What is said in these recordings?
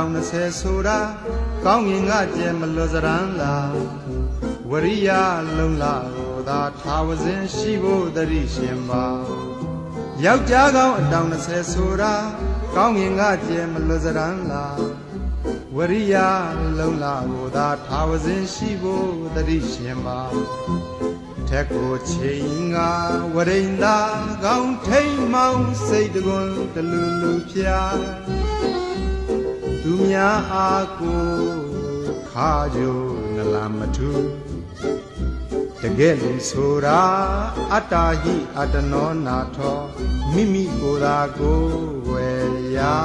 တောင်20ဆိုတာကောင်းငင်ကကျဲမလွတ်စရန်လားဝရိယလုံးလာကိုသာထာဝစဉ်ရှိဖို့တရိရှင်ပါယောက်ျားကောင်းအတောင်20ဆိုတာကောင်းငင်ကကျဲမလွတ်စရန်လားဝရိယလုံးလာကိုသာထာဝစဉ်ရှိဖို့တရိရှင်ပါထက်ကိုချိန်ငါဝရိန္ဒာကောင်းထိန်မောင်းစိတ်တကွန်းတလူလူဖြာသူများအားကိုခါကြိုနလမထူတကယ်လို့ဆိုတာအတ္တဟိအတ္တနောနာထောမိမိကိုယ်သာကိုဝယ်ရာ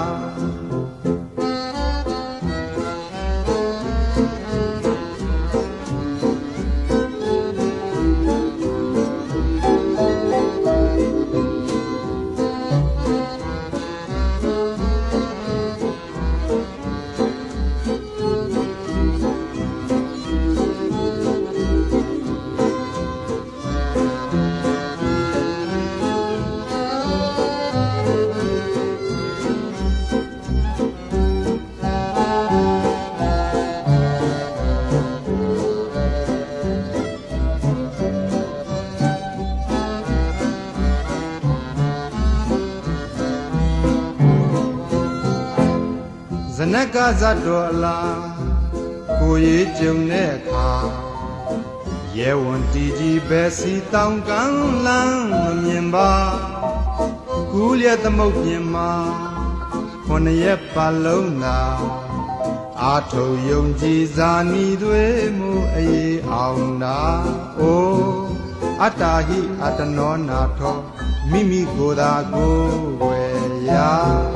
ဇနကဇတ်တော်အလားကိုရေးကြုံတဲ့အခါရဲဝန်တီကြီးပဲစီတောင်းကန်းလန်းမမြင်ပါကူးလျက်သမုတ်ပြင်မှာ9ရက်ပါလုံးသာအာထုံယုံကြည်စာနီတွေမှုအေးအောင်နာအိုအတ္တဟိအတ္တနောနာထောမိမိကိုယ်သာကိုဝယ်ရာ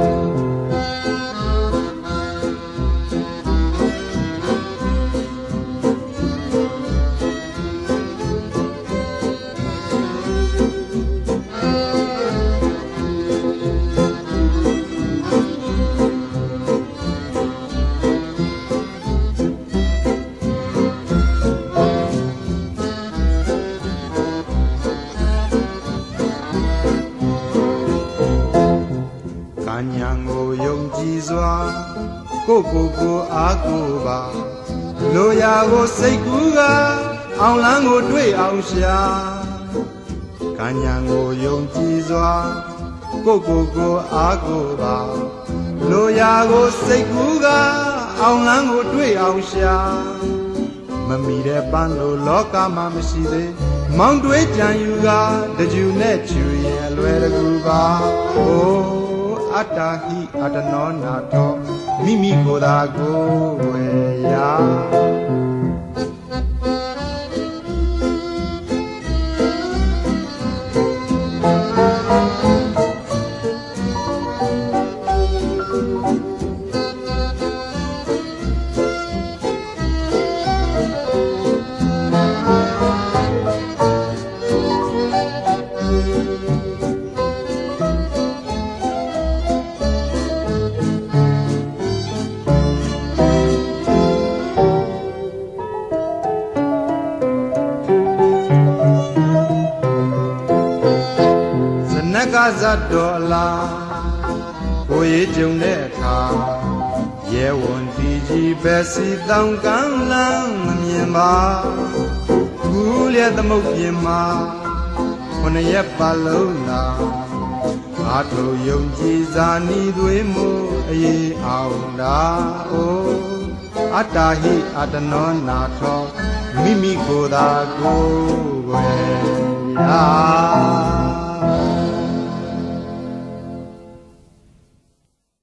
ကိုအားကိုပါလိုရာကိုစိတ်ကူးကအောင်လန်းကိုတွေ့အောင်ရှာကံညာကိုယုံကြည်စွာကိုအားကိုပါလိုရာကိုစိတ်ကူးကအောင်လန်းကိုတွေ့အောင်ရှာမမီတဲ့ပန်းလိုလောကမှာမရှိသေးမောင်တွေးကြံယူကတကြူနဲ့ချူရင်အလွယ်တကူပါအိုးအတ္တဟိအတ္တနောနာထောမိမိကိုယ်သာကိုဝယ်ရာဇတ်တော်လားကိုရေးကြုံတဲ့အခါရဲဝန်တီကြီးပဲစီတောင်းကန်းလန်းမမြင်ပါကူးလျက်သမုတ်ပြင်မှာ9ရက်ပါလုံးသာအာထုံယုံကြည်စာနီတွေမှုအေးအောင်တာအိုအတ္တဟိအတ္တနောနာထောမိမိကိုယ်သာကိုယ်ွယ်ရာ